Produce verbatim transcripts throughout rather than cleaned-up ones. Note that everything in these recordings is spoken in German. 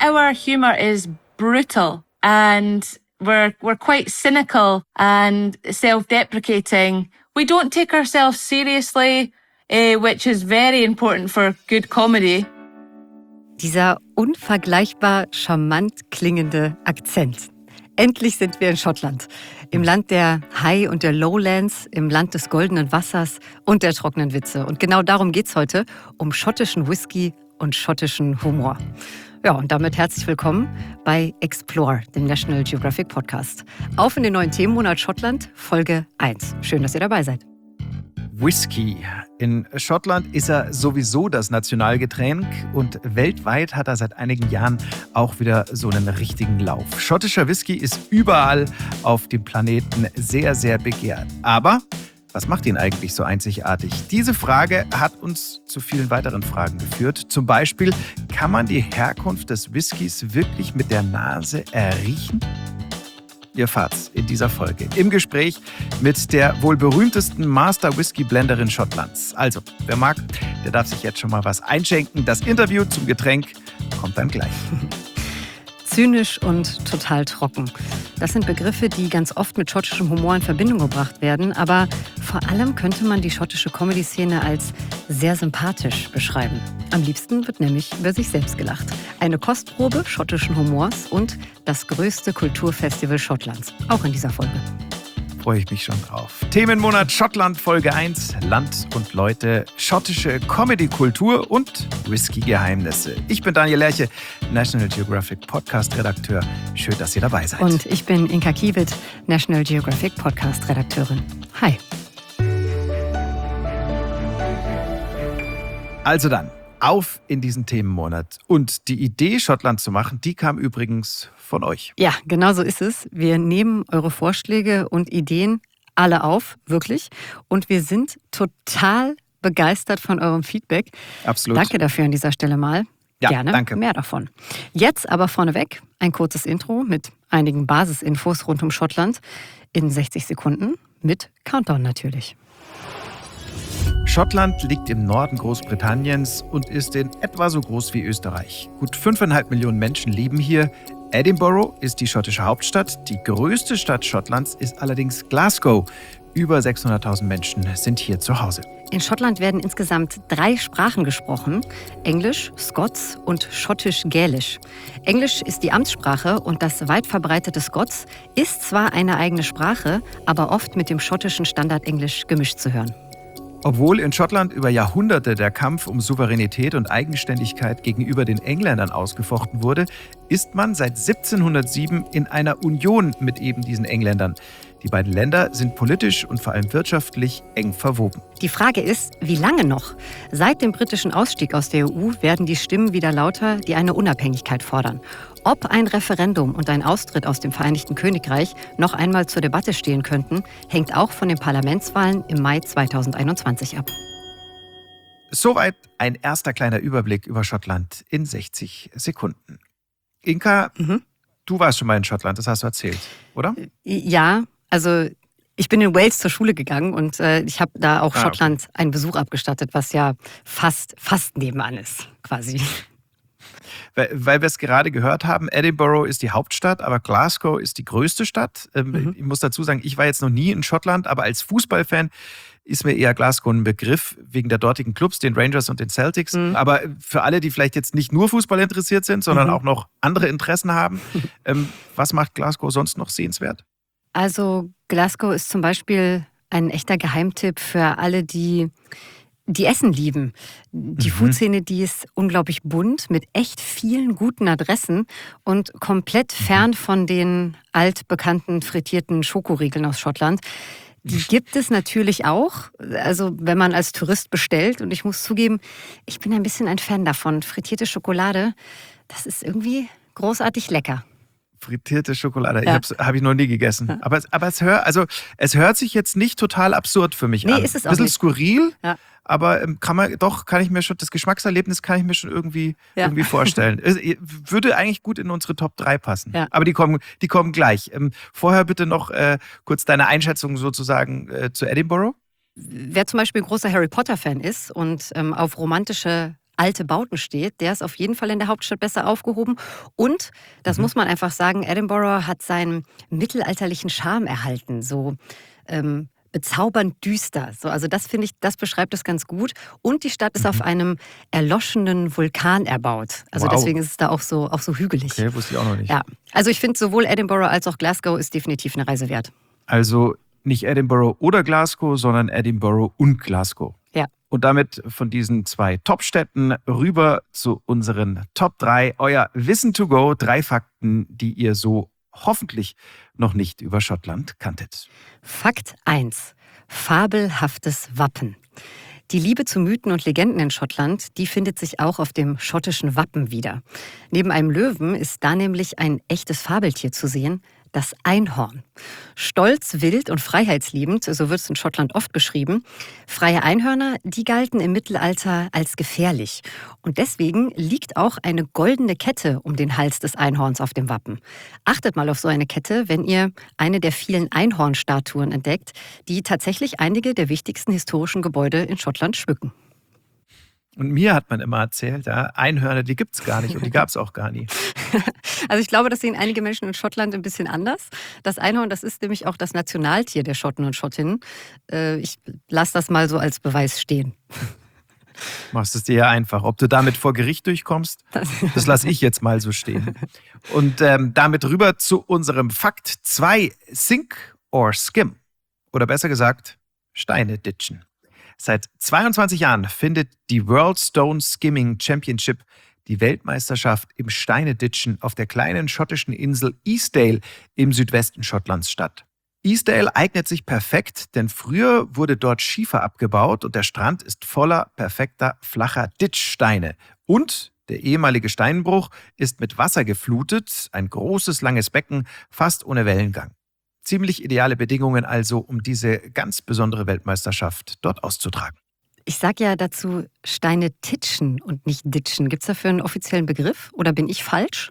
our humour is brutal and we're we're quite cynical and self-deprecating. We don't take ourselves seriously, uh, which is very important for good comedy. Dieser unvergleichbar charmant klingende Akzent. Endlich sind wir in Schottland. Im Land der High- und der Lowlands, im Land des goldenen Wassers und der trockenen Witze. Und genau darum geht's heute, um schottischen Whisky und schottischen Humor. Ja, und damit herzlich willkommen bei Explore, dem National Geographic Podcast. Auf in den neuen Themenmonat Schottland, Folge eins. Schön, dass ihr dabei seid. Whisky. In Schottland ist er sowieso das Nationalgetränk und weltweit hat er seit einigen Jahren auch wieder so einen richtigen Lauf. Schottischer Whisky ist überall auf dem Planeten sehr, sehr begehrt. Aber was macht ihn eigentlich so einzigartig? Diese Frage hat uns zu vielen weiteren Fragen geführt. Zum Beispiel, kann man die Herkunft des Whiskys wirklich mit der Nase erriechen? Ihr erfahrt's in dieser Folge im Gespräch mit der wohl berühmtesten Master-Whisky-Blenderin Schottlands. Also, wer mag, der darf sich jetzt schon mal was einschenken. Das Interview zum Getränk kommt dann gleich. Zynisch und total trocken. Das sind Begriffe, die ganz oft mit schottischem Humor in Verbindung gebracht werden. Aber vor allem könnte man die schottische Comedy-Szene als sehr sympathisch beschreiben. Am liebsten wird nämlich über sich selbst gelacht. Eine Kostprobe schottischen Humors und das größte Kulturfestival Schottlands. Auch in dieser Folge. Freue ich mich schon drauf. Themenmonat Schottland, Folge eins. Land und Leute, schottische Comedy-Kultur und Whisky-Geheimnisse. Ich bin Daniel Lerche, National Geographic Podcast-Redakteur. Schön, dass ihr dabei seid. Und ich bin Inka Kiewit, National Geographic Podcast-Redakteurin. Hi. Also dann, auf in diesen Themenmonat. Und die Idee, Schottland zu machen, die kam übrigens von euch. Ja, genau so ist es. Wir nehmen eure Vorschläge und Ideen alle auf, wirklich. Und wir sind total begeistert von eurem Feedback. Absolut. Danke dafür an dieser Stelle mal. Ja, Gerne danke. Mehr davon. Jetzt aber vorneweg ein kurzes Intro mit einigen Basisinfos rund um Schottland in sechzig Sekunden mit Countdown natürlich. Schottland liegt im Norden Großbritanniens und ist in etwa so groß wie Österreich. Gut fünfeinhalb Millionen Menschen leben hier. Edinburgh ist die schottische Hauptstadt. Die größte Stadt Schottlands ist allerdings Glasgow. Über sechshunderttausend Menschen sind hier zu Hause. In Schottland werden insgesamt drei Sprachen gesprochen: Englisch, Scots und Schottisch-Gälisch. Englisch ist die Amtssprache und das weit verbreitete Scots ist zwar eine eigene Sprache, aber oft mit dem schottischen Standardenglisch gemischt zu hören. Obwohl in Schottland über Jahrhunderte der Kampf um Souveränität und Eigenständigkeit gegenüber den Engländern ausgefochten wurde, ist man seit siebzehnhundertsieben in einer Union mit eben diesen Engländern. Die beiden Länder sind politisch und vor allem wirtschaftlich eng verwoben. Die Frage ist, wie lange noch? Seit dem britischen Ausstieg aus der E U werden die Stimmen wieder lauter, die eine Unabhängigkeit fordern. Ob ein Referendum und ein Austritt aus dem Vereinigten Königreich noch einmal zur Debatte stehen könnten, hängt auch von den Parlamentswahlen im Mai zweitausendeinundzwanzig ab. Soweit ein erster kleiner Überblick über Schottland in sechzig Sekunden. Inka, mhm. du warst schon mal in Schottland, das hast du erzählt, oder? Ja, also ich bin in Wales zur Schule gegangen und äh, ich habe da auch ah, Schottland okay. einen Besuch abgestattet, was ja fast, fast nebenan ist, quasi. Weil, weil wir es gerade gehört haben, Edinburgh ist die Hauptstadt, aber Glasgow ist die größte Stadt. Ähm, mhm. Ich muss dazu sagen, ich war jetzt noch nie in Schottland, aber als Fußballfan ist mir eher Glasgow ein Begriff wegen der dortigen Clubs, den Rangers und den Celtics. Mhm. Aber für alle, die vielleicht jetzt nicht nur Fußball interessiert sind, sondern mhm. auch noch andere Interessen haben, ähm, was macht Glasgow sonst noch sehenswert? Also Glasgow ist zum Beispiel ein echter Geheimtipp für alle, die, die Essen lieben. Die mhm. Food-Szene, die ist unglaublich bunt mit echt vielen guten Adressen und komplett fern von den altbekannten frittierten Schokoriegeln aus Schottland. Die gibt es natürlich auch, also wenn man als Tourist bestellt. Und ich muss zugeben, ich bin ein bisschen ein Fan davon. Frittierte Schokolade, das ist irgendwie großartig lecker. Frittierte Schokolade, ja. ich habe ich noch nie gegessen. Ja. Aber, aber es, hör, also, es hört sich jetzt nicht total absurd für mich nee, an. Ist es auch ein bisschen nicht. Skurril, ja. aber kann man, doch, kann ich mir schon, das Geschmackserlebnis kann ich mir schon irgendwie, ja. irgendwie vorstellen. Es würde eigentlich gut in unsere Top drei passen. Ja. Aber die kommen, die kommen gleich. Vorher bitte noch äh, kurz deine Einschätzung sozusagen äh, zu Edinburgh. Wer zum Beispiel großer Harry Potter-Fan ist und ähm, auf romantische alte Bauten steht, der ist auf jeden Fall in der Hauptstadt besser aufgehoben. Und, das mhm. muss man einfach sagen, Edinburgh hat seinen mittelalterlichen Charme erhalten. So ähm, bezaubernd düster. So, also das finde ich, das beschreibt es ganz gut. Und die Stadt ist mhm. auf einem erloschenen Vulkan erbaut. Also wow. deswegen ist es da auch so, auch so hügelig. Okay, wusste ich auch noch nicht. Ja. Also ich finde, sowohl Edinburgh als auch Glasgow ist definitiv eine Reise wert. Also nicht Edinburgh oder Glasgow, sondern Edinburgh und Glasgow. Ja. Und damit von diesen zwei Top-Städten rüber zu unseren Top drei. Euer Wissen to go. Drei Fakten, die ihr so hoffentlich noch nicht über Schottland kanntet. Fakt eins. Fabelhaftes Wappen. Die Liebe zu Mythen und Legenden in Schottland, die findet sich auch auf dem schottischen Wappen wieder. Neben einem Löwen ist da nämlich ein echtes Fabeltier zu sehen, das Einhorn. Stolz, wild und freiheitsliebend, so wird es in Schottland oft beschrieben. Freie Einhörner, die galten im Mittelalter als gefährlich. Und deswegen liegt auch eine goldene Kette um den Hals des Einhorns auf dem Wappen. Achtet mal auf so eine Kette, wenn ihr eine der vielen Einhornstatuen entdeckt, die tatsächlich einige der wichtigsten historischen Gebäude in Schottland schmücken. Und mir hat man immer erzählt, ja, Einhörner, die gibt es gar nicht und die gab es auch gar nie. Also ich glaube, das sehen einige Menschen in Schottland ein bisschen anders. Das Einhorn, das ist nämlich auch das Nationaltier der Schotten und Schottinnen. Ich lasse das mal so als Beweis stehen. Machst es dir ja einfach. Ob du damit vor Gericht durchkommst, das lasse ich jetzt mal so stehen. Und ähm, damit rüber zu unserem Fakt zwei. Sink or Skim. Oder besser gesagt, Steine ditchen. Seit zweiundzwanzig Jahren findet die World Stone Skimming Championship, die Weltmeisterschaft im Steineditschen, auf der kleinen schottischen Insel Eastdale im Südwesten Schottlands statt. Eastdale eignet sich perfekt, denn früher wurde dort Schiefer abgebaut und der Strand ist voller perfekter, flacher Ditchsteine. Und der ehemalige Steinbruch ist mit Wasser geflutet, ein großes, langes Becken, fast ohne Wellengang. Ziemlich ideale Bedingungen also, um diese ganz besondere Weltmeisterschaft dort auszutragen. Ich sage ja dazu Steine titschen und nicht ditchen. Gibt es dafür einen offiziellen Begriff oder bin ich falsch?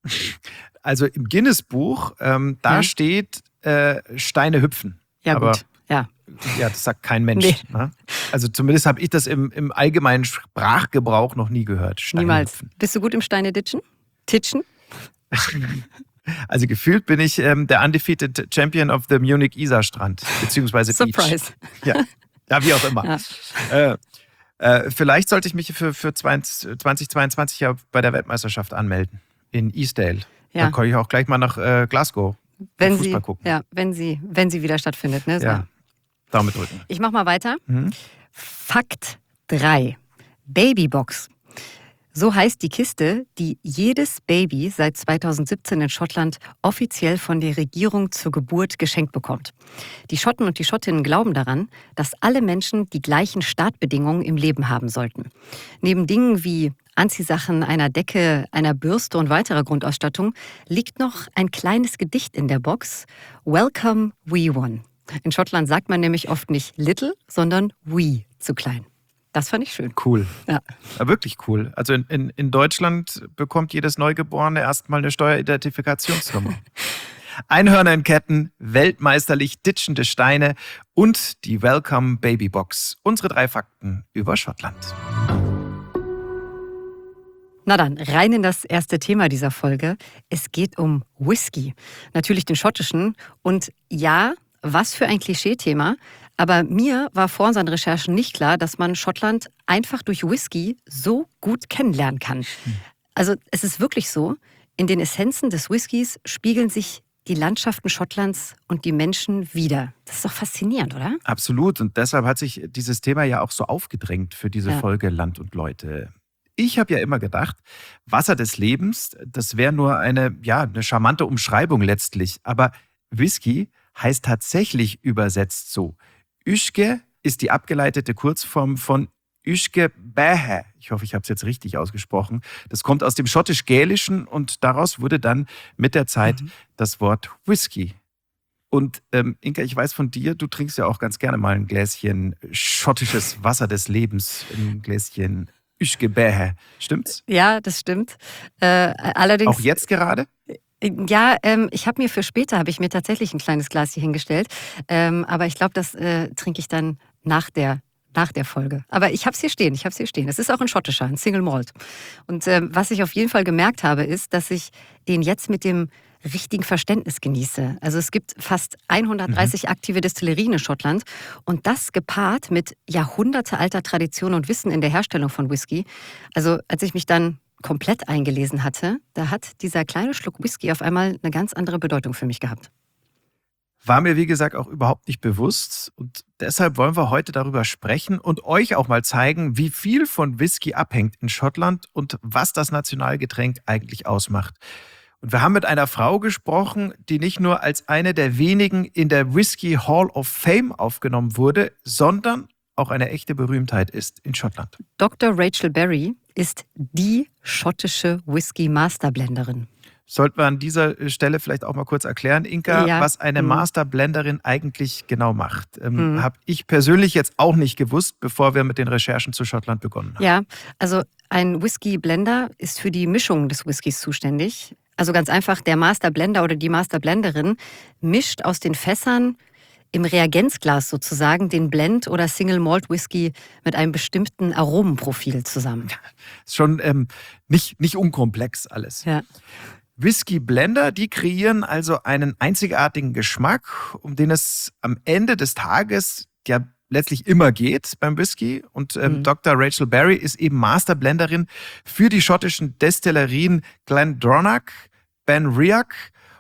Also im Guinness-Buch, ähm, da ja. steht äh, Steine hüpfen. Ja, aber, gut. Ja. ja, das sagt kein Mensch. Nee. Ne? Also zumindest habe ich das im, im allgemeinen Sprachgebrauch noch nie gehört. Steine Niemals. Hüpfen. Bist du gut im Steine ditchen? Titschen? Also gefühlt bin ich ähm, der undefeated Champion of the Munich Isar-Strand, beziehungsweise Surprise. Beach. Ja. ja, wie auch immer. Ja. Äh, äh, vielleicht sollte ich mich für, für zwanzig zweiundzwanzig ja bei der Weltmeisterschaft anmelden, in Eastdale. Ja. Dann komme ich auch gleich mal nach äh, Glasgow wenn Fußball sie, gucken. Ja, wenn sie, wenn sie wieder stattfindet. Ne? So. Ja, Daumen drücken. Ich mache mal weiter. Mhm. Fakt drei. Babybox. So heißt die Kiste, die jedes Baby seit zweitausendsiebzehn in Schottland offiziell von der Regierung zur Geburt geschenkt bekommt. Die Schotten und die Schottinnen glauben daran, dass alle Menschen die gleichen Startbedingungen im Leben haben sollten. Neben Dingen wie Anziehsachen, einer Decke, einer Bürste und weiterer Grundausstattung liegt noch ein kleines Gedicht in der Box. Welcome, wee one. In Schottland sagt man nämlich oft nicht little, sondern wee, zu klein. Das fand ich schön. Cool. Ja. Ja, wirklich cool. Also in, in, in Deutschland bekommt jedes Neugeborene erstmal eine Steueridentifikationsnummer. Einhörner in Ketten, weltmeisterlich ditchende Steine und die Welcome Baby Box. Unsere drei Fakten über Schottland. Na dann, rein in das erste Thema dieser Folge. Es geht um Whisky. Natürlich den schottischen. Und ja, was für ein Klischeethema. Aber mir war vor unseren Recherchen nicht klar, dass man Schottland einfach durch Whisky so gut kennenlernen kann. Also es ist wirklich so, in den Essenzen des Whiskys spiegeln sich die Landschaften Schottlands und die Menschen wider. Das ist doch faszinierend, oder? Absolut. Und deshalb hat sich dieses Thema ja auch so aufgedrängt für diese Ja. Folge Land und Leute. Ich habe ja immer gedacht, Wasser des Lebens, das wäre nur eine, ja, eine charmante Umschreibung letztlich. Aber Whisky heißt tatsächlich übersetzt so. Uisge ist die abgeleitete Kurzform von Uisge Behe. Ich hoffe, ich habe es jetzt richtig ausgesprochen. Das kommt aus dem Schottisch-Gälischen und daraus wurde dann mit der Zeit mhm. das Wort Whisky. Und ähm, Inka, ich weiß von dir, du trinkst ja auch ganz gerne mal ein Gläschen schottisches Wasser des Lebens, ein Gläschen Uisge Behe. Stimmt's? Ja, das stimmt. Äh, allerdings. Auch jetzt gerade? Ja, ähm, ich habe mir für später, habe ich mir tatsächlich ein kleines Glas hier hingestellt. Ähm, aber ich glaube, das äh, trinke ich dann nach der nach der Folge. Aber ich habe es hier stehen, ich habe es hier stehen. Es ist auch ein schottischer, ein Single Malt. Und äh, was ich auf jeden Fall gemerkt habe, ist, dass ich den jetzt mit dem richtigen Verständnis genieße. Also es gibt fast hundertdreißig mhm. aktive Destillerien in Schottland und das gepaart mit jahrhundertealter Tradition und Wissen in der Herstellung von Whisky. Also als ich mich dann komplett eingelesen hatte, da hat dieser kleine Schluck Whisky auf einmal eine ganz andere Bedeutung für mich gehabt. War mir, wie gesagt, auch überhaupt nicht bewusst. Und deshalb wollen wir heute darüber sprechen und euch auch mal zeigen, wie viel von Whisky abhängt in Schottland und was das Nationalgetränk eigentlich ausmacht. Und wir haben mit einer Frau gesprochen, die nicht nur als eine der wenigen in der Whisky Hall of Fame aufgenommen wurde, sondern auch eine echte Berühmtheit ist in Schottland. Doktor Rachel Berry ist die schottische Whisky-Masterblenderin. Sollten wir an dieser Stelle vielleicht auch mal kurz erklären, Inka, ja. was eine hm. Masterblenderin eigentlich genau macht. Ähm, Hm. Habe ich persönlich jetzt auch nicht gewusst, bevor wir mit den Recherchen zu Schottland begonnen haben. Ja, also ein Whisky-Blender ist für die Mischung des Whiskys zuständig. Also ganz einfach, der Masterblender oder die Masterblenderin mischt aus den Fässern im Reagenzglas sozusagen den Blend- oder Single-Malt-Whisky mit einem bestimmten Aromenprofil zusammen. Ist schon ähm, nicht, nicht unkomplex alles. Ja. Whisky-Blender, die kreieren also einen einzigartigen Geschmack, um den es am Ende des Tages ja letztlich immer geht beim Whisky. Und ähm, Mhm. Doktor Rachel Berry ist eben Masterblenderin für die schottischen Destillerien Glendronach, Benriach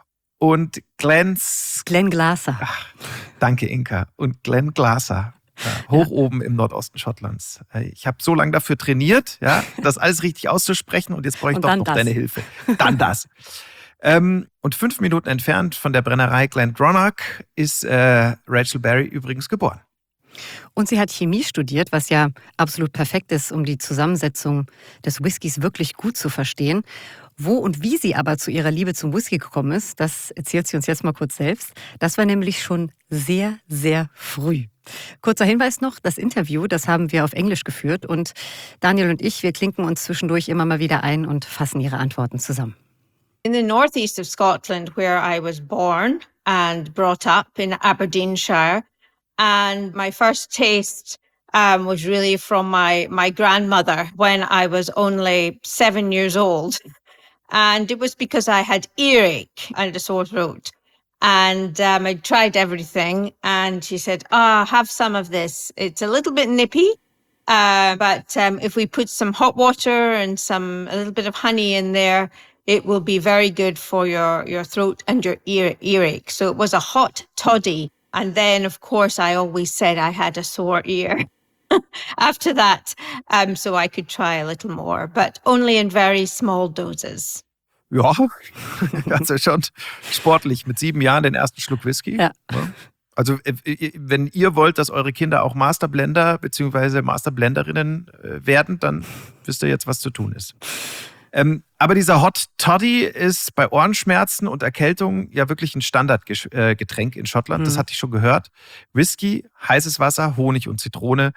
und Glens... Glenglasser. Ach, danke, Inka. Und Glenglasser. Ja, hoch ja. oben im Nordosten Schottlands. Ich habe so lange dafür trainiert, ja, das alles richtig auszusprechen und jetzt brauche ich Und doch dann noch das. deine Hilfe. Dann das. ähm, und fünf Minuten entfernt von der Brennerei Glendronach ist äh, Rachel Berry übrigens geboren. Und sie hat Chemie studiert, was ja absolut perfekt ist, um die Zusammensetzung des Whiskys wirklich gut zu verstehen. Wo und wie sie aber zu ihrer Liebe zum Whisky gekommen ist, das erzählt sie uns jetzt mal kurz selbst. Das war nämlich schon sehr, sehr früh. Kurzer Hinweis noch, das Interview, das haben wir auf Englisch geführt und Daniel und ich, wir klinken uns zwischendurch immer mal wieder ein und fassen ihre Antworten zusammen. In the northeast of Scotland, where I was born and brought up in Aberdeenshire, and my first taste um, was really from my, my grandmother when I was only seven years old. And it was because I had earache and a sore throat. And um, I tried everything. And she said, ah, have some of this. It's a little bit nippy. Uh, but um, if we put some hot water and some a little bit of honey in there, it will be very good for your, your throat and your ear earache. So it was a hot toddy. And then, of course, I always said I had a sore ear after that. Um, so I could try a little more, but only in very small doses. Ja, also schon sportlich. Mit sieben Jahren den ersten Schluck Whisky. Ja. Also wenn ihr wollt, dass eure Kinder auch Masterblender bzw. Masterblenderinnen werden, dann wisst ihr jetzt, was zu tun ist. Ähm, aber dieser Hot Toddy ist bei Ohrenschmerzen und Erkältung ja wirklich ein Standardgetränk in Schottland. Mhm. Das hatte ich schon gehört. Whisky, heißes Wasser, Honig und Zitrone.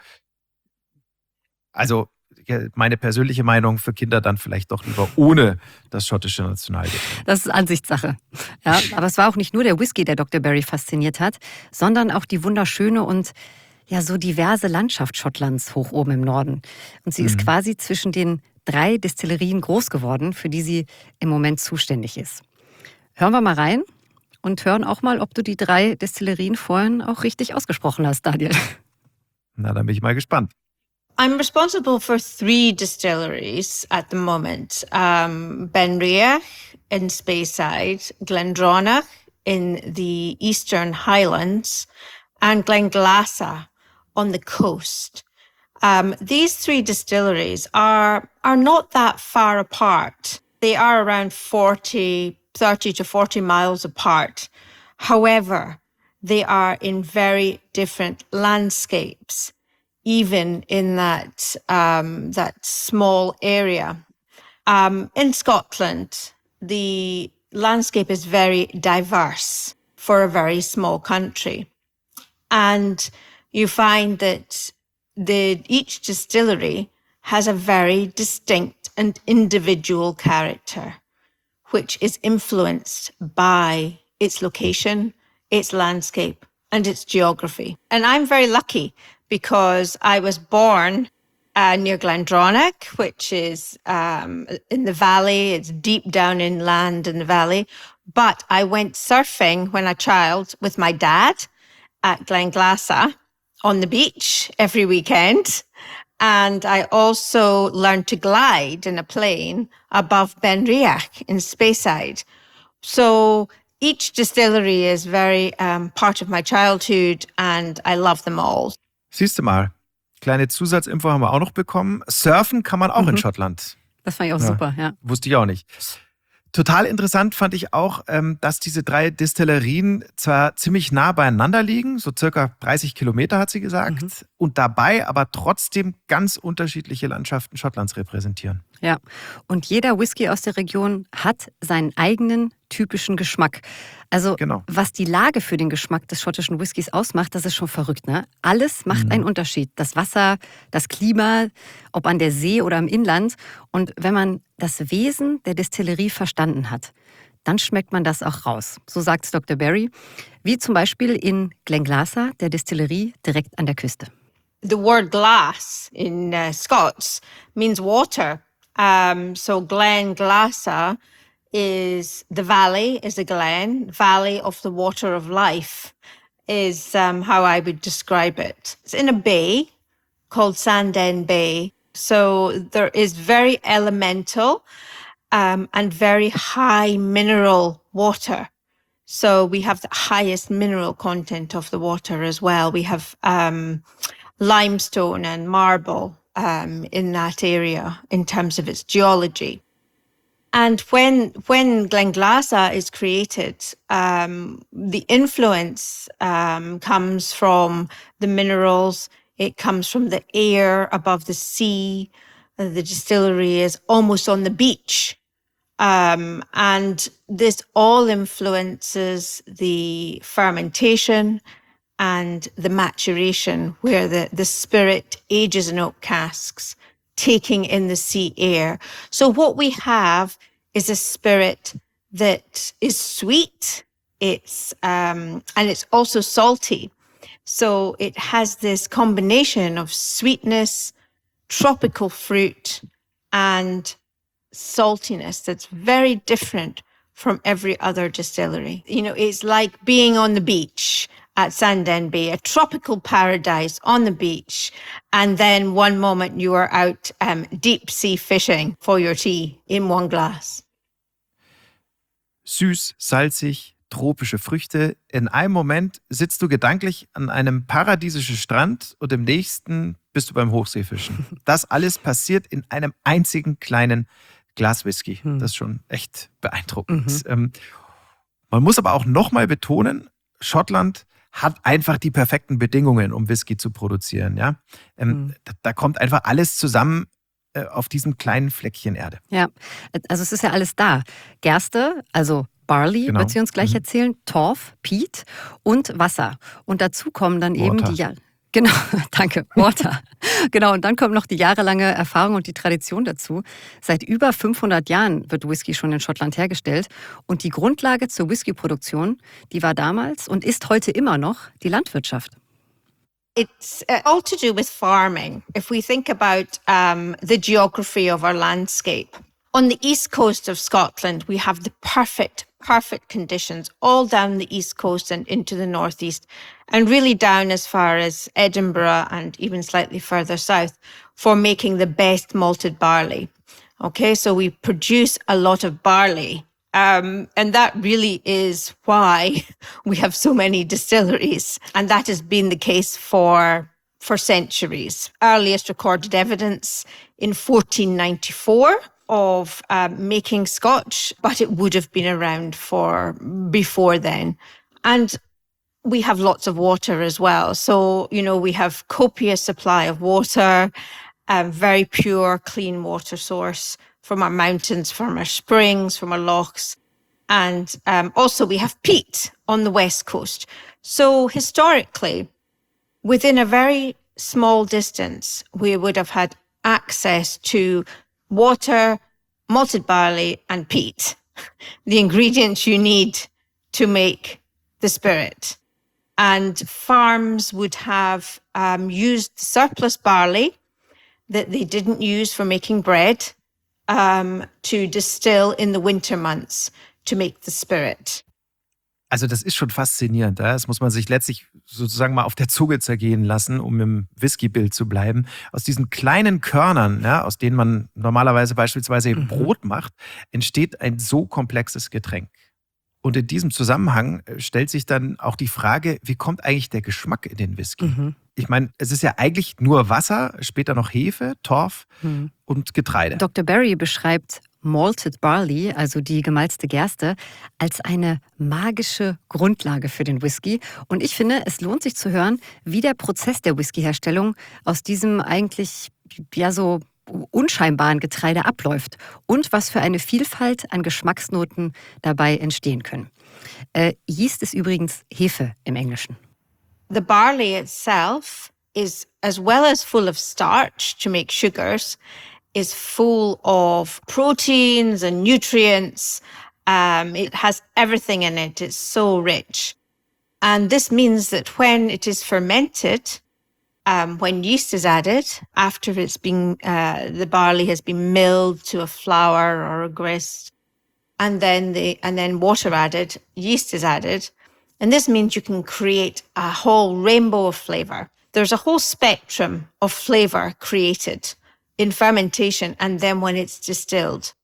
Also meine persönliche Meinung, für Kinder dann vielleicht doch lieber ohne das schottische Nationalgetränk. Das ist Ansichtssache. Ja, aber es war auch nicht nur der Whisky, der Doktor Berry fasziniert hat, sondern auch die wunderschöne und ja so diverse Landschaft Schottlands hoch oben im Norden. Und sie mhm. ist quasi zwischen den drei Destillerien groß geworden, für die sie im Moment zuständig ist. Hören wir mal rein und hören auch mal, ob du die drei Destillerien vorhin auch richtig ausgesprochen hast, Daniel. Na, dann bin ich mal gespannt. I'm responsible for three distilleries at the moment. Um, Benriach in Speyside, Glendronach in the Eastern Highlands, and Glenglasser on the coast. Um, these three distilleries are are not that far apart. They are around forty, thirty to forty miles apart. However, they are in very different landscapes, even in that um, that small area. Um, in Scotland, the landscape is very diverse for a very small country. And you find that the each distillery has a very distinct and individual character, which is influenced by its location, its landscape, and its geography. And I'm very lucky because I was born uh, near Glendronach, which is um, in the valley. It's deep down inland in the valley. But I went surfing when a child with my dad at Glenglassa on the beach every weekend. And I also learned to glide in a plane above Benriach in Speyside. So each distillery is very um, part of my childhood and I love them all. Siehst du mal, kleine Zusatzinfo haben wir auch noch bekommen. Surfen kann man auch Mhm. in Schottland. Das fand ich auch Ja. super, ja. Wusste ich auch nicht. Total interessant fand ich auch, ähm, dass diese drei Destillerien zwar ziemlich nah beieinander liegen, so circa dreißig Kilometer hat sie gesagt, Mhm. und dabei aber trotzdem ganz unterschiedliche Landschaften Schottlands repräsentieren. Ja, und jeder Whisky aus der Region hat seinen eigenen typischen Geschmack. Also Genau. was die Lage für den Geschmack des schottischen Whiskys ausmacht, das ist schon verrückt, ne? Alles macht Mhm. einen Unterschied. Das Wasser, das Klima, ob an der See oder im Inland. Und wenn man das Wesen der Destillerie verstanden hat, dann schmeckt man das auch raus. So sagt Doktor Barry. Wie zum Beispiel in Glenglassa, der Destillerie direkt an der Küste. The word glass in uh, Scots means water. Um, so Glenglassa is the valley, is a glen, valley of the water of life is um, how I would describe it. It's in a bay called Sanden Bay. So there is very elemental um, and very high mineral water. So we have the highest mineral content of the water as well. We have um, limestone and marble um, in that area in terms of its geology. And when when Glenglassa is created, um, the influence um, comes from the minerals. It comes from the air above the sea. Uh, the distillery is almost on the beach. Um, and this all influences the fermentation and the maturation, where the, the spirit ages in oak casks, taking in the sea air. So what we have is a spirit that is sweet, it's um, and it's also salty. So it has this combination of sweetness, tropical fruit, and saltiness that's very different from every other distillery. You know, it's like being on the beach at Sanden Bay, a tropical paradise on the beach. And then one moment you are out um, deep sea fishing for your tea in one glass. Süß, salzig, tropische Früchte. In einem Moment sitzt du gedanklich an einem paradiesischen Strand und im nächsten bist du beim Hochseefischen. Das alles passiert in einem einzigen kleinen Glas Whisky. Hm. Das ist schon echt beeindruckend. Mhm. Ähm, man muss aber auch nochmal betonen, Schottland hat einfach die perfekten Bedingungen, um Whisky zu produzieren. Ja? Ähm, Mhm. da, da kommt einfach alles zusammen äh, auf diesem kleinen Fleckchen Erde. Ja, also es ist ja alles da. Gerste, also Barley, Genau. wird sie uns gleich Mhm. erzählen, Torf, Peat und Wasser. Und dazu kommen dann eben Water. die ja Genau, danke, Water. Genau, und dann kommt noch die jahrelange Erfahrung und die Tradition dazu. Seit über fünfhundert Jahren wird Whisky schon in Schottland hergestellt. Und die Grundlage zur Whiskyproduktion, die war damals und ist heute immer noch die Landwirtschaft. It's uh, all to do with farming. If we think about um, the geography of our landscape, on the east coast of Scotland, we have the perfect, perfect conditions all down the east coast and into the northeast, and really down as far as Edinburgh and even slightly further south for making the best malted barley. Okay, so we produce a lot of barley. Um, and that really is why we have so many distilleries. And that has been the case for, for centuries. Earliest recorded evidence in fourteen ninety-four of um, making Scotch, but it would have been around for before then. And we have lots of water as well. So, you know, we have copious supply of water, um, very pure, clean water source from our mountains, from our springs, from our lochs. And um, also we have peat on the west coast. So historically, within a very small distance, we would have had access to water, malted barley, and peat, the ingredients you need to make the spirit. And farms would have um, used surplus barley that they didn't use for making bread um, to distill in the winter months to make the spirit. Also das ist schon faszinierend. Ja? Das muss man sich letztlich sozusagen mal auf der Zunge zergehen lassen, um im Whisky-Bild zu bleiben. Aus diesen kleinen Körnern, ja, aus denen man normalerweise beispielsweise Mhm. Brot macht, entsteht ein so komplexes Getränk. Und in diesem Zusammenhang stellt sich dann auch die Frage, wie kommt eigentlich der Geschmack in den Whisky? Mhm. Ich meine, es ist ja eigentlich nur Wasser, später noch Hefe, Torf Mhm. und Getreide. Doktor Berry beschreibt Malted Barley, also die gemalzte Gerste, als eine magische Grundlage für den Whisky. Und ich finde, es lohnt sich zu hören, wie der Prozess der Whiskyherstellung aus diesem eigentlich ja so unscheinbaren Getreide abläuft und was für eine Vielfalt an Geschmacksnoten dabei entstehen können. Äh, Yeast ist übrigens Hefe im Englischen. The barley itself is, as well as full of starch to make sugars, is full of proteins and nutrients. Um, it has everything in it. It's so rich. And this means that when it is fermented, um, when yeast is added, after it's been, uh, the barley has been milled to a flour or a grist, and then the, and then water added, yeast is added. And this means you can create a whole rainbow of flavor. There's a whole spectrum of flavor created in fermentation and then when it's distilled.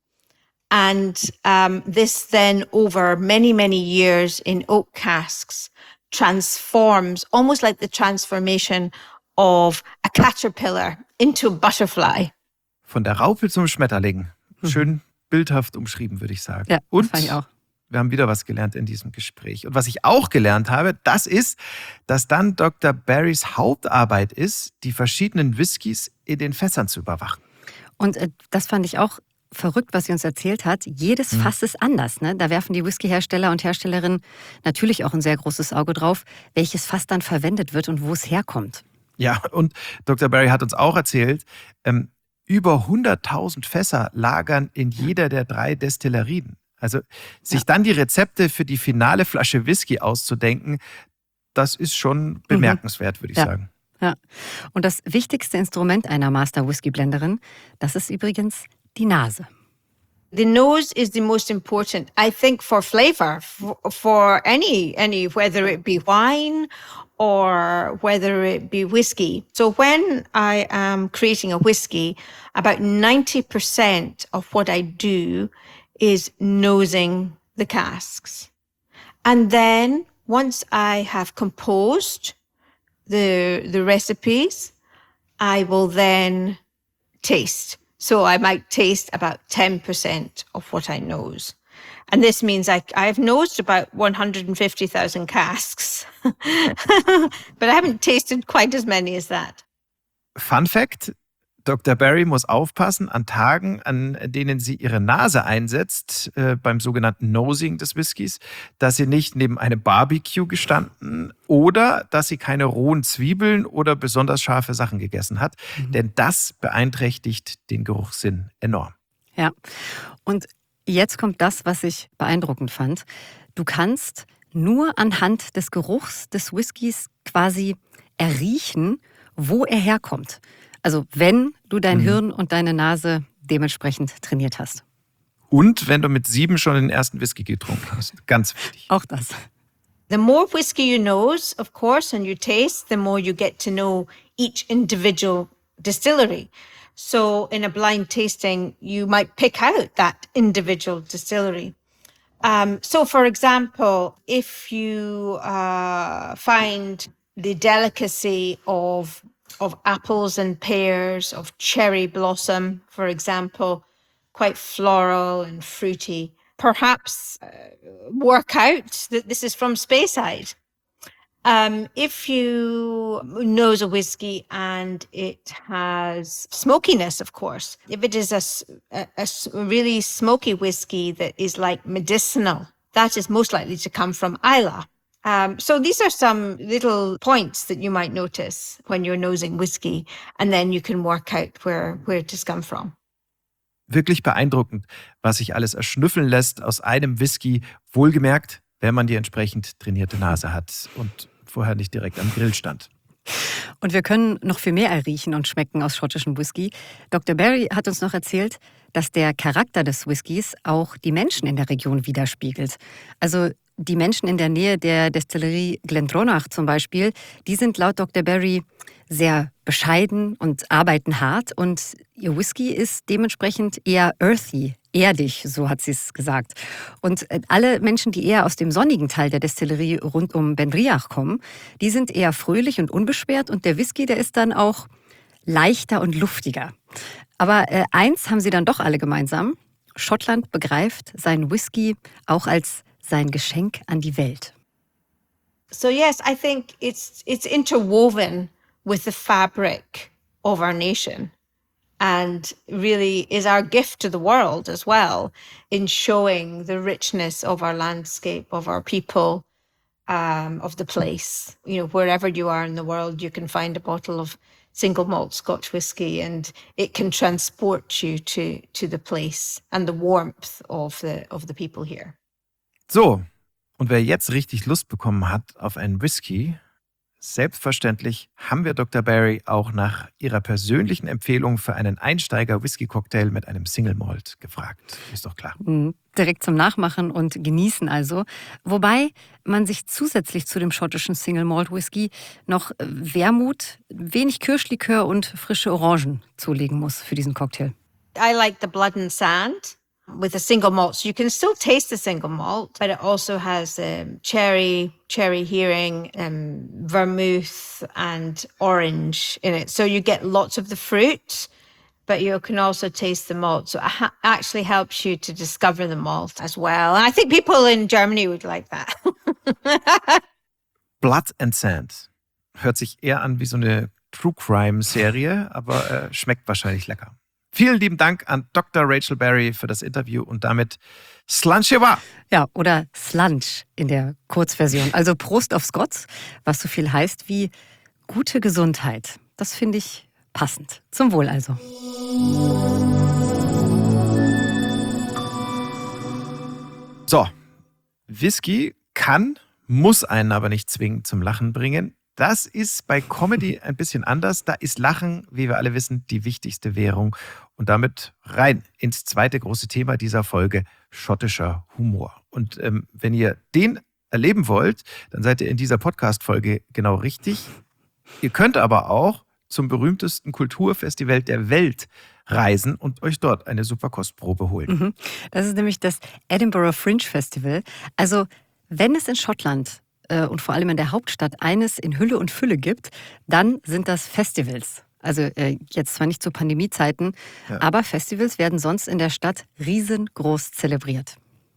And um, this then over many, many years in oak casks transforms, almost like the transformation of a caterpillar into a butterfly. Von der Raupe zum Schmetterling. Schön bildhaft umschrieben, würde ich sagen. Ja, Und fand ich auch. wir haben wieder was gelernt in diesem Gespräch. Und was ich auch gelernt habe, das ist, dass dann Doktor Berrys Hauptarbeit ist, die verschiedenen Whiskys in den Fässern zu überwachen. Und äh, das fand ich auch verrückt, was sie uns erzählt hat. Jedes Mhm. Fass ist anders. Ne? Da werfen die Whiskyhersteller und Herstellerinnen natürlich auch ein sehr großes Auge drauf, welches Fass dann verwendet wird und wo es herkommt. Ja, und Doktor Berry hat uns auch erzählt, ähm, über hunderttausend Fässer lagern in jeder der drei Destillerien. Also sich Ja. dann die Rezepte für die finale Flasche Whisky auszudenken, das ist schon bemerkenswert, würde ich Ja. sagen. Ja. Und das wichtigste Instrument einer Master Whisky Blenderin, das ist übrigens die Nase. The nose is the most important, I think, for flavor, for, for any, any, whether it be wine or whether it be whiskey. So when I am creating a whiskey, about ninety percent of what I do is nosing the casks. And then once I have composed the, the recipes, I will then taste. So I might taste about ten percent of what I nose. And this means I, I've nosed about one hundred fifty thousand casks, but I haven't tasted quite as many as that. Fun Fact, Doktor Berry muss aufpassen an Tagen, an denen sie ihre Nase einsetzt, äh, beim sogenannten Nosing des Whiskys, dass sie nicht neben einem Barbecue gestanden oder dass sie keine rohen Zwiebeln oder besonders scharfe Sachen gegessen hat. Mhm. Denn das beeinträchtigt den Geruchssinn enorm. Ja. Und jetzt kommt das, was ich beeindruckend fand. Du kannst nur anhand des Geruchs des Whiskys quasi erriechen, wo er herkommt. Also wenn du dein Mhm. Hirn und deine Nase dementsprechend trainiert hast. Und wenn du mit sieben schon den ersten Whisky getrunken hast. Ganz wichtig. Auch das. The more whiskey you nose, of course, and you taste, the more you get to know each individual distillery. So in a blind tasting, you might pick out that individual distillery. Um, so for example, if you uh, find the delicacy of of apples and pears, of cherry blossom, for example, quite floral and fruity, perhaps uh, work out that this is from Speyside. Um, if you nose a whiskey and it has smokiness, of course, if it is a, s- a- a s- really smoky whiskey that is like medicinal, that is most likely to come from Islay. Um, so these are some little points that you might notice when you're nosing whiskey, and then you can work out where, where it has come from. Wirklich beeindruckend, was sich alles erschnüffeln lässt aus einem Whisky, wohlgemerkt, wenn man die entsprechend trainierte Nase hat. Und vorher nicht direkt am Grill stand. Und wir können noch viel mehr erriechen und schmecken aus schottischem Whisky. Doktor Barry hat uns noch erzählt, dass der Charakter des Whiskys auch die Menschen in der Region widerspiegelt. Also die Menschen in der Nähe der Destillerie Glendronach zum Beispiel, die sind laut Doktor Barry sehr bescheiden und arbeiten hart. Und ihr Whisky ist dementsprechend eher earthy, erdig, so hat sie es gesagt. Und alle Menschen, die eher aus dem sonnigen Teil der Destillerie rund um Benriach kommen, die sind eher fröhlich und unbeschwert. Und der Whisky, der ist dann auch leichter und luftiger. Aber äh, eins haben sie dann doch alle gemeinsam. Schottland begreift seinen Whisky auch als sein Geschenk an die Welt. So yes, I think it's it's interwoven with the fabric of our nation and really is our gift to the world as well in showing the richness of our landscape, of our people, um, of the place. You know, wherever you are in the world, you can find a bottle of single malt Scotch whisky and it can transport you to to the place and the warmth of the of the people here. So, und wer jetzt richtig Lust bekommen hat auf einen Whisky, selbstverständlich haben wir Doktor Barry auch nach ihrer persönlichen Empfehlung für einen Einsteiger-Whisky-Cocktail mit einem Single Malt gefragt. Ist doch klar. Mhm. Direkt zum Nachmachen und Genießen also. Wobei man sich zusätzlich zu dem schottischen Single Malt Whisky noch Wermut, wenig Kirschlikör und frische Orangen zulegen muss für diesen Cocktail. I like the Blood and Sand with a single malt. So you can still taste the single malt, but it also has um, cherry, cherry hearing, um, vermouth and orange in it. So you get lots of the fruit, but you can also taste the malt. So it ha- actually helps you to discover the malt as well. And I think people in Germany would like that. Blood and Sand. Hört sich eher an wie so eine True Crime-Serie, aber äh, schmeckt wahrscheinlich lecker. Vielen lieben Dank an Doktor Rachel Barry für das Interview und damit Slanchewa. Ja, oder Slunch in der Kurzversion. Also Prost auf Scots, was so viel heißt wie gute Gesundheit. Das finde ich passend. Zum Wohl also. So, Whisky kann, muss einen aber nicht zwingend zum Lachen bringen. Das ist bei Comedy ein bisschen anders. Da ist Lachen, wie wir alle wissen, die wichtigste Währung. Und damit rein ins zweite große Thema dieser Folge, schottischer Humor. Und ähm, wenn ihr den erleben wollt, dann seid ihr in dieser Podcast-Folge genau richtig. Ihr könnt aber auch zum berühmtesten Kulturfestival der Welt reisen und euch dort eine super Kostprobe holen. Mhm. Das ist nämlich das Edinburgh Fringe Festival. Also wenn es in Schottland und vor allem in der Hauptstadt eines in Hülle und Fülle gibt, dann sind das Festivals. Also äh, jetzt zwar nicht zu Pandemiezeiten, ja. aber Festivals werden sonst in der Stadt riesengroß zelebriert.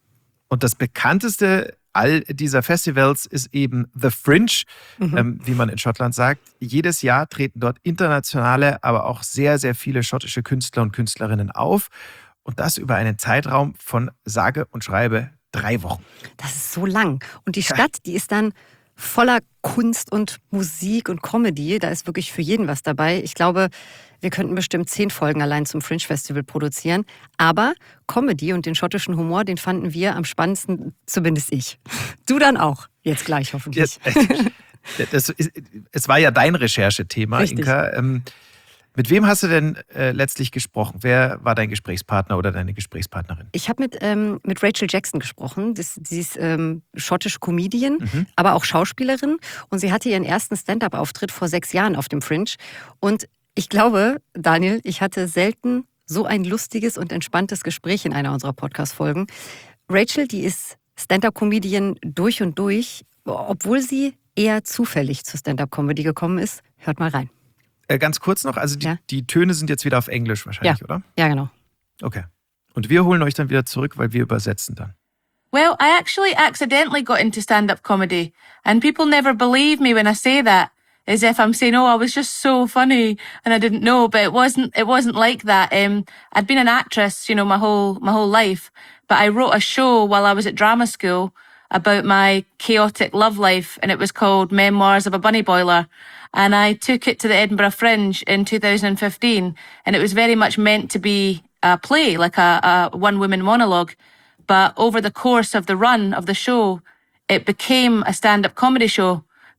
Und das bekannteste all dieser Festivals ist eben The Fringe, mhm. ähm, wie man in Schottland sagt. Jedes Jahr treten dort internationale, aber auch sehr, sehr viele schottische Künstler und Künstlerinnen auf. Und das über einen Zeitraum von sage und schreibe drei Wochen. Das ist so lang. Und die Stadt, die ist dann voller Kunst und Musik und Comedy. Da ist wirklich für jeden was dabei. Ich glaube, wir könnten bestimmt zehn Folgen allein zum Fringe Festival produzieren. Aber Comedy und den schottischen Humor, den fanden wir am spannendsten, zumindest ich. Du dann auch, jetzt gleich hoffentlich. Das, das ist, es war ja dein Recherchethema, Richtig. Inka. Ähm, Mit wem hast du denn äh, letztlich gesprochen? Wer war dein Gesprächspartner oder deine Gesprächspartnerin? Ich habe mit, ähm, mit Rachel Jackson gesprochen. Das, sie ist ähm, schottische Comedian, mhm. aber auch Schauspielerin. Und sie hatte ihren ersten Stand-up-Auftritt vor sechs Jahren auf dem Fringe. Und ich glaube, Daniel, ich hatte selten so ein lustiges und entspanntes Gespräch in einer unserer Podcast-Folgen. Rachel, die ist Stand-up-Comedian durch und durch, obwohl sie eher zufällig zur Stand-up-Comedy gekommen ist. Hört mal rein. Ganz kurz noch, also die, ja. die Töne sind jetzt wieder auf Englisch wahrscheinlich, ja. oder? Ja, genau. Okay. Und wir holen euch dann wieder zurück, weil wir übersetzen dann. Well, I actually accidentally got into stand-up comedy, and people never believe me when I say that, as if I'm saying, oh, I was just so funny and I didn't know, but it wasn't, it wasn't like that. Um, I'd been an actress, you know, my whole, my whole life, but I wrote a show while I was at drama school about my chaotic love life, and it was called Memoirs of a Bunny Boiler. And I took it to the Edinburgh Fringe in two thousand fifteen, and it was very much meant to be a play, like a, a one-woman monologue. But over the course of the run of the show, it became a stand-up comedy show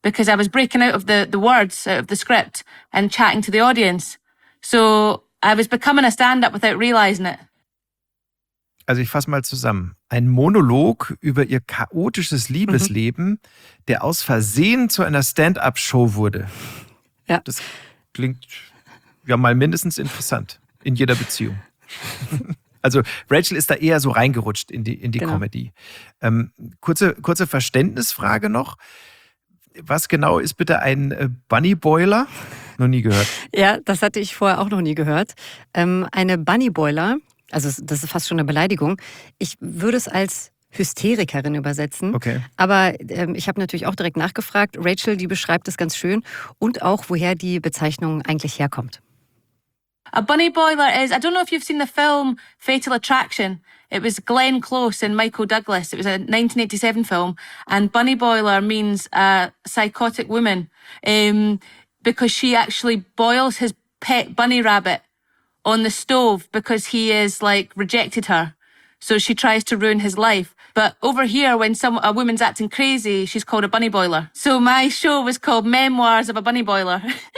because I was breaking out of the, the words, out of the script and chatting to the audience. So I was becoming a stand-up without realizing it. Also ich fasse mal zusammen. Ein Monolog über ihr chaotisches Liebesleben, mhm. der aus Versehen zu einer Stand-up-Show wurde. Ja. Das klingt ja mal mindestens interessant in jeder Beziehung. Also Rachel ist da eher so reingerutscht in die, in die genau. Comedy. Ähm, kurze, kurze Verständnisfrage noch. Was genau ist bitte ein äh, Bunny Boiler? Noch nie gehört. Ja, das hatte ich vorher auch noch nie gehört. Ähm, eine Bunny Boiler, also das ist fast schon eine Beleidigung. Ich würde es als Hysterikerin übersetzen. Okay. Aber ähm, ich habe natürlich auch direkt nachgefragt. Rachel, die beschreibt es ganz schön und auch, woher die Bezeichnung eigentlich herkommt. A bunny boiler is, I don't know if you've seen the film Fatal Attraction. It was Glenn Close and Michael Douglas. It was a nineteen eighty-seven film. And bunny boiler means a psychotic woman um, because she actually boils his pet bunny rabbit on the stove because he is like rejected her. So she tries to ruin his life. But over here, when some a woman's acting crazy, she's called a bunny boiler. So my show was called Memoirs of a Bunny Boiler.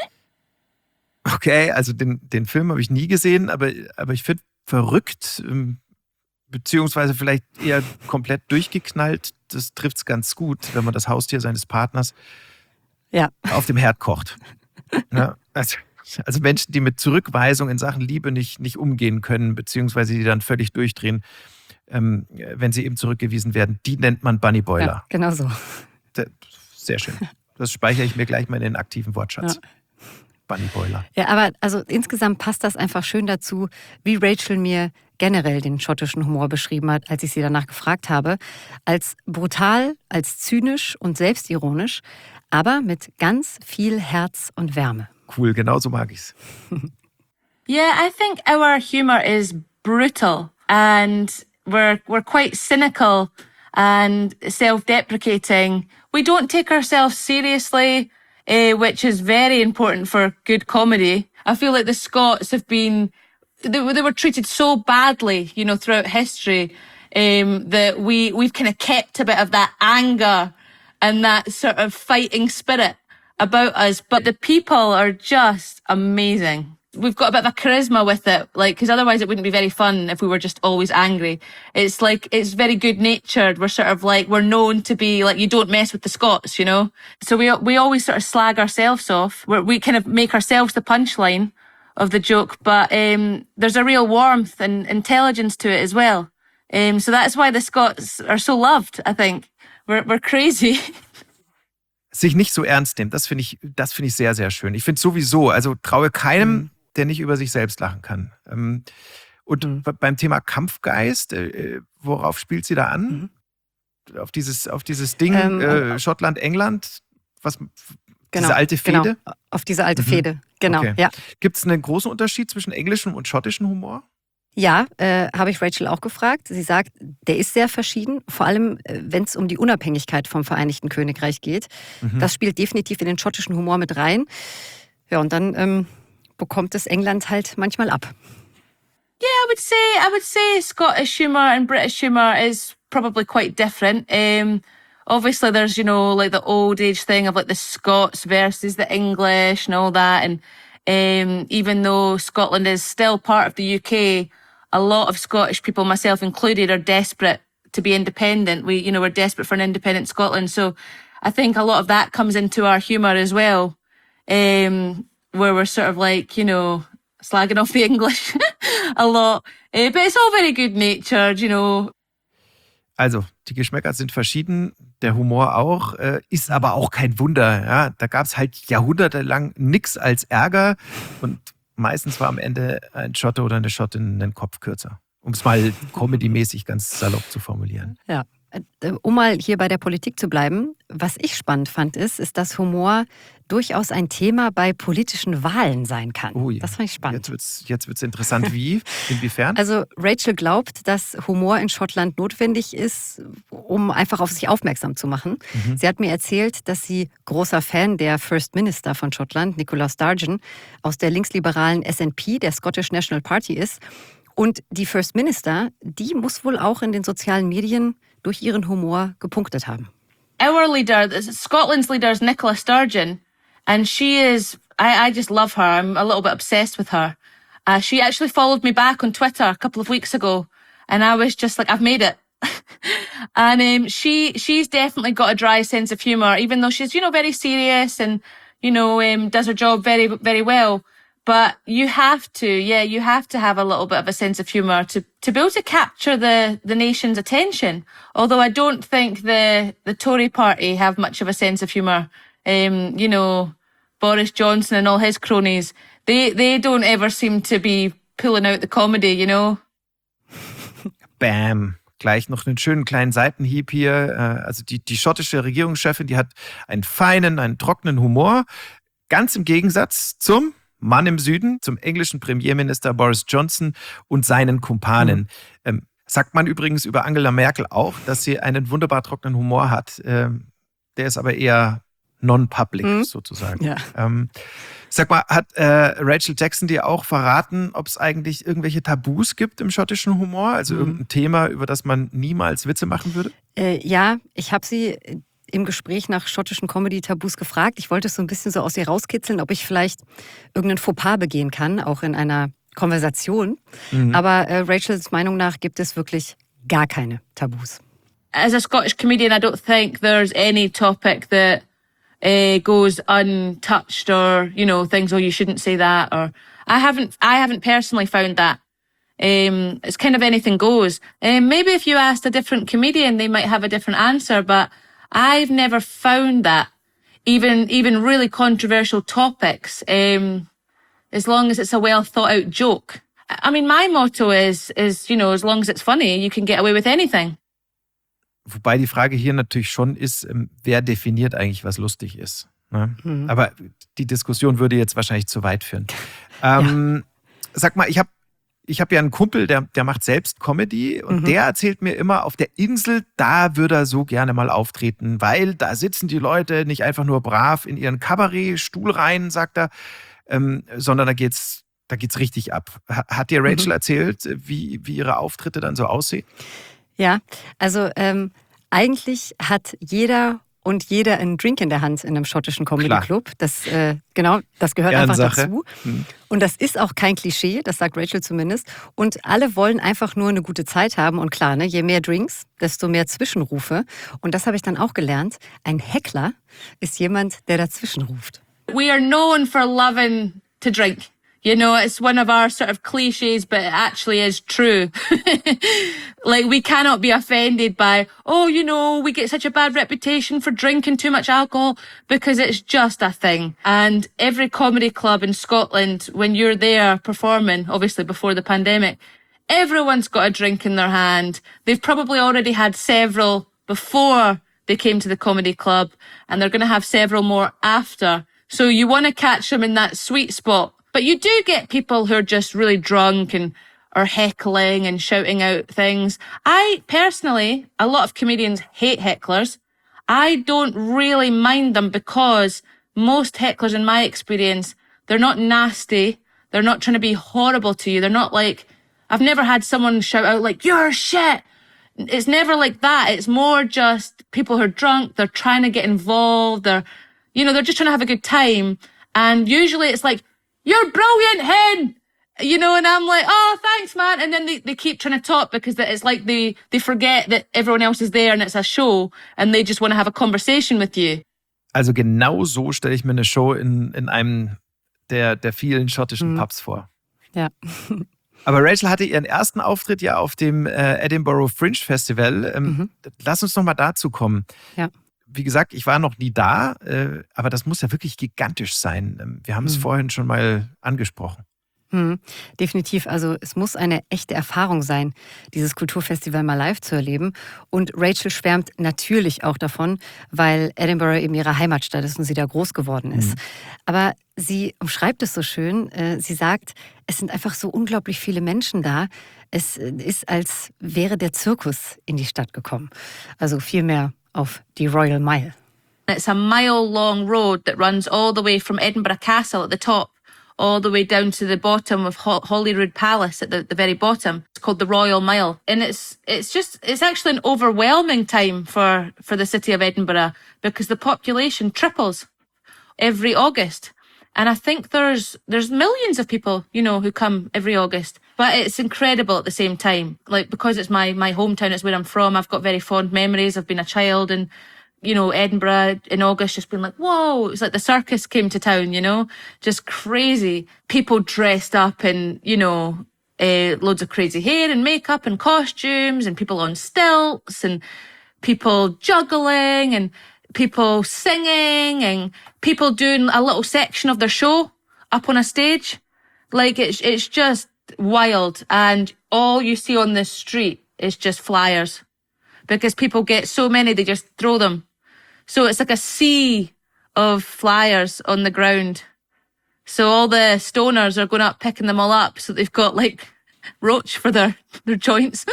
Okay, also den, den Film habe ich nie gesehen, aber, aber ich finde verrückt, beziehungsweise vielleicht eher komplett durchgeknallt. Das trifft es ganz gut, wenn man das Haustier seines Partners ja. auf dem Herd kocht. Ja, also, also Menschen, die mit Zurückweisung in Sachen Liebe nicht, nicht umgehen können, beziehungsweise die dann völlig durchdrehen, ähm, wenn sie eben zurückgewiesen werden, die nennt man Bunny Boiler. Ja, genau so. Sehr schön. Das speichere ich mir gleich mal in den aktiven Wortschatz. Ja. Bunny Boiler. Ja, aber also insgesamt passt das einfach schön dazu, wie Rachel mir generell den schottischen Humor beschrieben hat, als ich sie danach gefragt habe. Als brutal, als zynisch und selbstironisch, aber mit ganz viel Herz und Wärme. Cool, genau so mag ich's. Yeah, I think our humor is brutal and we're we're quite cynical and self-deprecating. We don't take ourselves seriously. Uh, which is very important for good comedy. I feel like the Scots have been, they, they were treated so badly, you know, throughout history, um, that we, we've kind of kept a bit of that anger and that sort of fighting spirit about us. But the people are just amazing. We've got a bit of a charisma with it, like, because otherwise it wouldn't be very fun if we were just always angry. It's like, it's very good natured. We're sort of like, we're known to be like, you don't mess with the Scots, you know? So we we always sort of slag ourselves off. We're, we kind of make ourselves the punchline of the joke, but um, there's a real warmth and intelligence to it as well. Um, so that's why the Scots are so loved, I think. We're, we're crazy. Sich nicht so ernst nehmen, das finde ich, das finde ich sehr, sehr schön. Ich finde sowieso, also traue keinem, mhm. der nicht über sich selbst lachen kann. Und mhm. beim Thema Kampfgeist, worauf spielt sie da an? Mhm. Auf dieses, auf dieses Ding ähm, äh, Schottland, England? Was, genau, diese alte Fehde? Genau, auf diese alte mhm. Fehde, genau. Okay. Ja. Gibt es einen großen Unterschied zwischen englischem und schottischem Humor? Ja, äh, habe ich Rachel auch gefragt. Sie sagt, der ist sehr verschieden, vor allem äh, wenn es um die Unabhängigkeit vom Vereinigten Königreich geht. Mhm. Das spielt definitiv in den schottischen Humor mit rein. Ja, und dann ähm, bekommt es England halt manchmal ab. Yeah, I would say I would say Scottish humour and British humour is probably quite different. Um, obviously, there's, you know, like the old age thing of like the Scots versus the English and all that. And um, even though Scotland is still part of the U K, a lot of Scottish people, myself included, are desperate to be independent. We, you know, we're desperate for an independent Scotland. So I think a lot of that comes into our humour as well. Um, where we're sort of like, you know, slagging off the English a lot. Uh, but it's all very good natured, you know. Also, die Geschmäcker sind verschieden, der Humor auch, äh, ist aber auch kein Wunder. Ja? Da gab es halt jahrhundertelang nichts als Ärger und meistens war am Ende ein Schotte oder eine Schottin einen Kopf kürzer. Um es mal comedymäßig ganz salopp zu formulieren. Ja. Um mal hier bei der Politik zu bleiben, was ich spannend fand, ist, ist, dass Humor durchaus ein Thema bei politischen Wahlen sein kann. Oh ja. Das fand ich spannend. Jetzt wird's, jetzt wird's interessant. Wie? Inwiefern? Also Rachel glaubt, dass Humor in Schottland notwendig ist, um einfach auf sich aufmerksam zu machen. Mhm. Sie hat mir erzählt, dass sie großer Fan der First Minister von Schottland, Nicola Sturgeon, aus der linksliberalen S N P, der Scottish National Party, ist. Und die First Minister, die muss wohl auch in den sozialen Medien durch ihren Humor gepunktet haben. our leader, Scotland's leader, is Nicola Sturgeon, and she is, I, I just love her. I'm a little bit obsessed with her. Uh, she actually followed me back on Twitter a couple of weeks ago, and I was just like, I've made it. and um, she she's definitely got a dry sense of humour, even though she's, you know, very serious and, you know, um, does her job very, very well. But you have to, yeah, you have to have a little bit of a sense of humour to, to be able to capture the, the nation's attention. Although I don't think the, the Tory party have much of a sense of humour. Um, you know, Boris Johnson and all his cronies, they, they don't ever seem to be pulling out the comedy, you know. Bam. Gleich noch einen schönen kleinen Seitenhieb hier. Also die, die schottische Regierungschefin, die hat einen feinen, einen trockenen Humor. Ganz im Gegensatz zum Mann im Süden, zum englischen Premierminister Boris Johnson und seinen Kumpanen. Mhm. Ähm, sagt man übrigens über Angela Merkel auch, dass sie einen wunderbar trockenen Humor hat. Ähm, der ist aber eher non-public mhm. sozusagen. Ja. Ähm, sag mal, hat äh, Rachel Jackson dir auch verraten, ob es eigentlich irgendwelche Tabus gibt im schottischen Humor? Also mhm. irgendein Thema, über das man niemals Witze machen würde? Äh, ja, ich habe sie im Gespräch nach schottischen Comedy-Tabus gefragt. Ich wollte es so ein bisschen so aus ihr rauskitzeln, ob ich vielleicht irgendeinen Fauxpas begehen kann, auch in einer Konversation. Mhm. Aber äh, Rachels Meinung nach gibt es wirklich gar keine Tabus. As a Scottish comedian, I don't think there's any topic that uh, goes untouched or, you know, things, oh, you shouldn't say that. Or I haven't, I haven't personally found that. Um, it's kind of anything goes. Um, maybe if you asked a different comedian, they might have a different answer, but I've never found that, even even really controversial topics, um, as long as it's a well thought out joke. I mean, my motto is, is, you know, as long as it's funny, you can get away with anything. Wobei die Frage hier natürlich schon ist, wer definiert eigentlich, was lustig ist. Ne? Mhm. Aber die Diskussion würde jetzt wahrscheinlich zu weit führen. Ähm, ja. Sag mal, ich habe Ich habe ja einen Kumpel, der, der macht selbst Comedy und mhm. der erzählt mir immer, auf der Insel, da würde er so gerne mal auftreten, weil da sitzen die Leute nicht einfach nur brav in ihren Kabarettstuhl rein, sagt er, ähm, sondern da geht's, da geht's richtig ab. Hat dir Rachel mhm. erzählt, wie, wie ihre Auftritte dann so aussehen? Ja, also ähm, eigentlich hat jeder und jeder einen Drink in der Hand in einem schottischen Comedy-Club. Das, äh, genau, das gehört einfach dazu. Hm. Und das ist auch kein Klischee, das sagt Rachel zumindest. Und alle wollen einfach nur eine gute Zeit haben. Und klar, ne, je mehr Drinks, desto mehr Zwischenrufe. Und das habe ich dann auch gelernt. Ein Heckler ist jemand, der dazwischen ruft. We are known for loving to drink. You know, it's one of our sort of cliches, but it actually is true. Like, we cannot be offended by, oh, you know, we get such a bad reputation for drinking too much alcohol, because it's just a thing. And every comedy club in Scotland, when you're there performing, obviously before the pandemic, everyone's got a drink in their hand. They've probably already had several before they came to the comedy club, and they're going to have several more after. So you want to catch them in that sweet spot. But you do get people who are just really drunk and are heckling and shouting out things. I personally, a lot of comedians hate hecklers. I don't really mind them because most hecklers, in my experience, they're not nasty. They're not trying to be horrible to you. They're not like, I've never had someone shout out like, you're shit. It's never like that. It's more just people who are drunk. They're trying to get involved. They're, you know, they're just trying to have a good time. And usually it's like, you're brilliant, hen! You know, and I'm like, oh, thanks, man. And then they, they keep trying to talk because it's like they, they forget that everyone else is there and it's a show and they just want to have a conversation with you. Also genau so stelle ich mir eine Show in, in einem der, der vielen schottischen mhm. Pubs vor. Ja. Aber Rachel hatte ihren ersten Auftritt ja auf dem äh, Edinburgh Fringe Festival. Ähm, mhm. Lass uns noch mal dazu kommen. Ja. Wie gesagt, ich war noch nie da, äh, aber das muss ja wirklich gigantisch sein. Wir haben es hm. vorhin schon mal angesprochen. Hm, definitiv. Also es muss eine echte Erfahrung sein, dieses Kulturfestival mal live zu erleben. Und Rachel schwärmt natürlich auch davon, weil Edinburgh eben ihre Heimatstadt ist und sie da groß geworden ist. Hm. Aber sie umschreibt es so schön. Äh, sie sagt, es sind einfach so unglaublich viele Menschen da. Es ist, als wäre der Zirkus in die Stadt gekommen. Also viel mehr auf die Royal Mile. It's a mile long road that runs all the way from Edinburgh Castle at the top all the way down to the bottom of Ho- Holyrood Palace at the, the very bottom. It's called the Royal Mile. And it's it's just, it's actually an overwhelming time for, for the city of Edinburgh because the population triples every August. And I think there's there's millions of people, you know, who come every August. But it's incredible at the same time. Like, because it's my, my hometown, it's where I'm from, I've got very fond memories. I've been a child and, you know, Edinburgh in August just been like, whoa, it's like the circus came to town, you know, just crazy. People dressed up in, you know, uh, loads of crazy hair and makeup and costumes and people on stilts and people juggling and people singing and people doing a little section of their show up on a stage. Like, it's it's just wild. And all you see on the street is just flyers because people get so many, they just throw them. So it's like a sea of flyers on the ground. So all the stoners are going up picking them all up. So they've got like roach for their, their joints.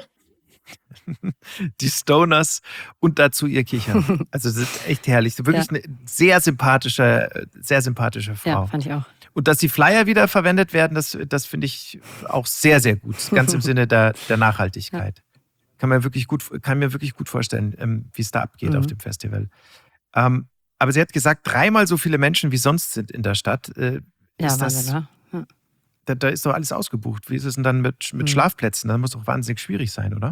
Die Stoners und dazu ihr Kichern. Also das ist echt herrlich. Wirklich ja. eine sehr sympathische, sehr sympathische Frau. Ja, fand ich auch. Und dass die Flyer wieder verwendet werden, das, das finde ich auch sehr, sehr gut. Ganz im Sinne der, der Nachhaltigkeit. Ja. Kann man wirklich gut, kann mir wirklich gut vorstellen, wie es da abgeht mhm. auf dem Festival. Ähm, aber sie hat gesagt, dreimal so viele Menschen wie sonst sind in der Stadt. Äh, ja, ist Wahnsinn, das, ja. da, da ist doch alles ausgebucht. Wie ist es denn dann mit, mit mhm. Schlafplätzen? Das muss doch wahnsinnig schwierig sein, oder?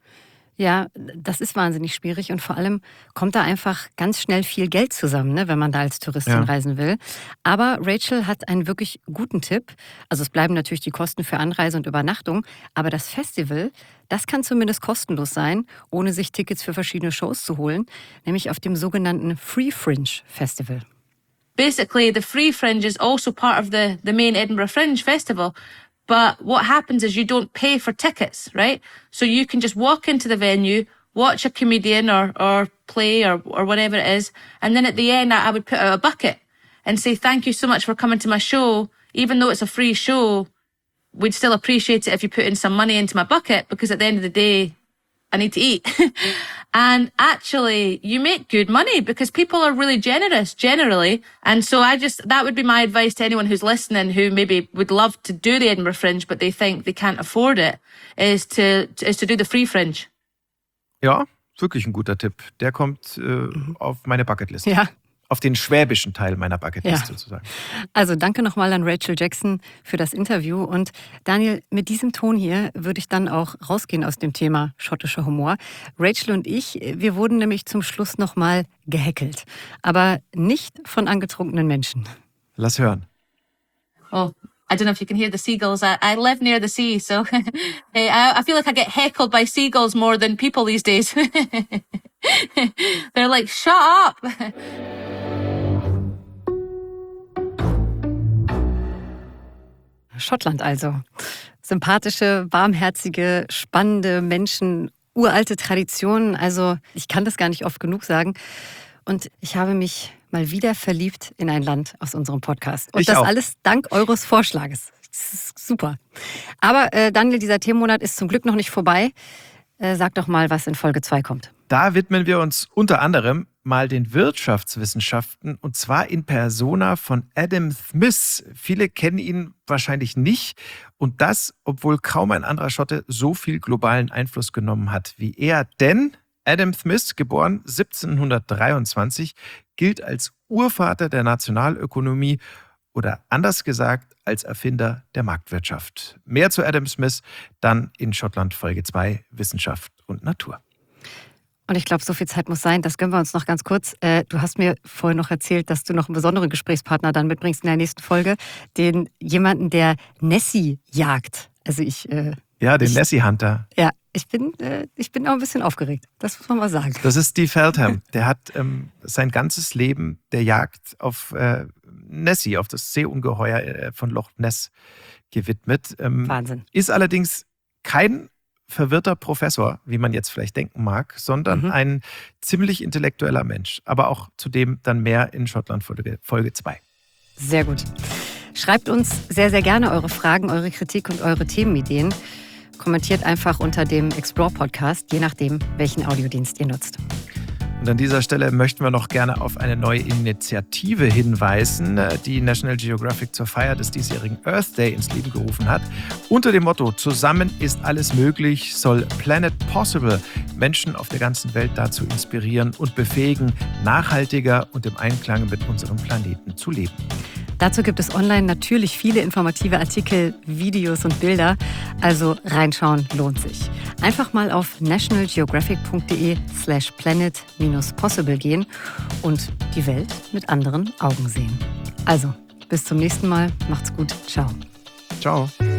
Ja, das ist wahnsinnig schwierig und vor allem kommt da einfach ganz schnell viel Geld zusammen, ne, wenn man da als Touristin ja. reisen will. Aber Rachel hat einen wirklich guten Tipp. Also es bleiben natürlich die Kosten für Anreise und Übernachtung, aber das Festival, das kann zumindest kostenlos sein, ohne sich Tickets für verschiedene Shows zu holen, nämlich auf dem sogenannten Free Fringe Festival. Basically, the Free Fringe is also part of the, the main Edinburgh Fringe Festival. But what happens is you don't pay for tickets, right? So you can just walk into the venue, watch a comedian or, or play or, or whatever it is. And then at the end, I, I would put out a bucket and say, thank you so much for coming to my show. Even though it's a free show, we'd still appreciate it if you put in some money into my bucket because at the end of the day, I need to eat. And actually, you make good money because people are really generous generally. And so I just, that would be my advice to anyone who's listening who maybe would love to do the Edinburgh Fringe, but they think they can't afford it, is to, is to do the Free Fringe. Ja, wirklich ein guter Tipp. Der kommt äh, auf meine Bucketliste. Ja. Auf den schwäbischen Teil meiner Bucketlist ja. sozusagen. Also danke nochmal an Rachel Jackson für das Interview. Und Daniel, mit diesem Ton hier würde ich dann auch rausgehen aus dem Thema schottischer Humor. Rachel und ich, wir wurden nämlich zum Schluss nochmal gehackelt. Aber nicht von angetrunkenen Menschen. Lass hören. Oh, I don't know if you can hear the seagulls. I, I live near the sea, so I, I feel like I get heckled by seagulls more than people these days. They're like, shut up. Schottland also. Sympathische, warmherzige, spannende Menschen, uralte Traditionen. Also ich kann das gar nicht oft genug sagen. Und ich habe mich mal wieder verliebt in ein Land aus unserem Podcast. Und ich das auch. alles dank eures Vorschlages. Das ist super. Aber äh, Daniel, dieser Themenmonat ist zum Glück noch nicht vorbei. Äh, sag doch mal, was in Folge zwei kommt. Da widmen wir uns unter anderem mal den Wirtschaftswissenschaften und zwar in Persona von Adam Smith. Viele kennen ihn wahrscheinlich nicht und das, obwohl kaum ein anderer Schotte so viel globalen Einfluss genommen hat wie er. Denn Adam Smith, geboren siebzehnhundertdreiundzwanzig, gilt als Urvater der Nationalökonomie oder anders gesagt als Erfinder der Marktwirtschaft. Mehr zu Adam Smith dann in Schottland Folge zwei, Wissenschaft und Natur. Und ich glaube, so viel Zeit muss sein. Das gönnen wir uns noch ganz kurz. Äh, du hast mir vorhin noch erzählt, dass du noch einen besonderen Gesprächspartner dann mitbringst in der nächsten Folge. Den jemanden, der Nessie jagt. Also ich... Äh, ja, den ich, Nessie Hunter. Ja, ich bin, äh, ich bin auch ein bisschen aufgeregt. Das muss man mal sagen. Das ist Steve Feldham. Der hat ähm, sein ganzes Leben der Jagd auf äh, Nessie, auf das Seeungeheuer äh, von Loch Ness gewidmet. Ähm, Wahnsinn. Ist allerdings kein verwirrter Professor, wie man jetzt vielleicht denken mag, sondern mhm. ein ziemlich intellektueller Mensch. Aber auch zudem dann mehr in Schottland Folge zwei. Sehr gut. Schreibt uns sehr, sehr gerne eure Fragen, eure Kritik und eure Themenideen. Kommentiert einfach unter dem Explore-Podcast, je nachdem, welchen Audiodienst ihr nutzt. Und an dieser Stelle möchten wir noch gerne auf eine neue Initiative hinweisen, die National Geographic zur Feier des diesjährigen Earth Day ins Leben gerufen hat. Unter dem Motto „Zusammen ist alles möglich“ soll Planet Possible Menschen auf der ganzen Welt dazu inspirieren und befähigen, nachhaltiger und im Einklang mit unserem Planeten zu leben. Dazu gibt es online natürlich viele informative Artikel, Videos und Bilder. Also reinschauen lohnt sich. Einfach mal auf nationalgeographic.de slash planet minus possible gehen und die Welt mit anderen Augen sehen. Also, bis zum nächsten Mal. Macht's gut. Ciao. Ciao.